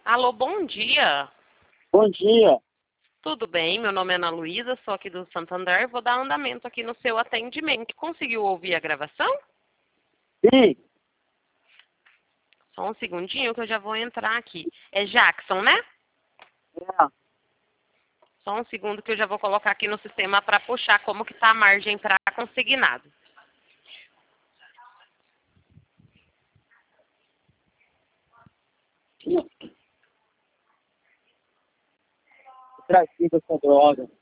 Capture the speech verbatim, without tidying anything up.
Alô, bom dia. Bom dia. Tudo bem? Meu nome é Ana Luísa, sou aqui do Santander. Vou dar andamento aqui no seu atendimento. Conseguiu ouvir a gravação? Sim. Só um segundinho que eu já vou entrar aqui. É Jackson, né? É. Só um segundo que eu já vou colocar aqui no sistema para puxar como que está a margem para consignado. Trafica essa droga.